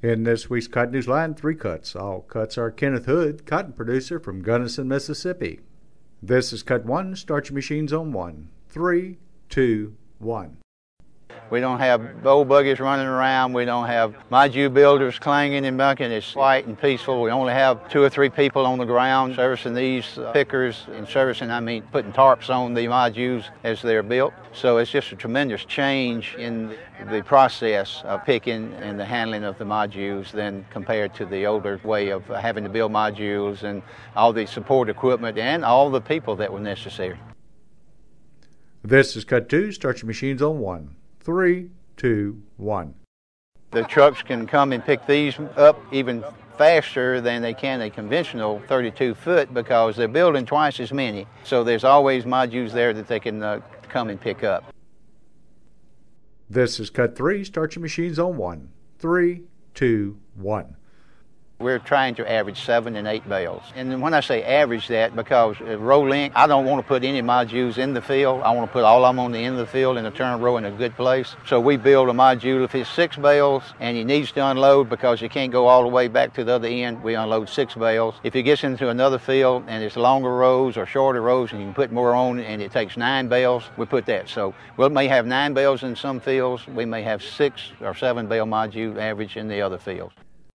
In this week's Cotton News Line, 3 cuts. All cuts are Kenneth Hood, cotton producer from Gunnison, Mississippi. This is cut 1, start your machines on 1. 3, 2, 1. We don't have old buggies running around. We don't have module builders clanging and bucking. It's quiet and peaceful. We only have 2 or 3 people on the ground servicing these pickers. And servicing, I mean putting tarps on the modules as they're built. So it's just a tremendous change in the process of picking and the handling of the modules than compared to the older way of having to build modules and all the support equipment and all the people that were necessary. This is cut 2, start your machines on 1. 3, 2, 1. The trucks can come and pick these up even faster than they can a conventional 32-foot because they're building twice as many. So there's always modules there that they can come and pick up. This is cut 3, start your machines on 1. 3, 2, 1. We're trying to average 7 and 8 bales. And when I say average that, because row length, I don't want to put any modules in the field. I want to put all of them on the end of the field in a turn row in a good place. So we build a module. If it's 6 bales and he needs to unload because you can't go all the way back to the other end, we unload 6 bales. If he gets into another field and it's longer rows or shorter rows and you can put more on and it takes 9 bales, we put that. So we may have 9 bales in some fields. We may have 6 or 7 bale module average in the other fields.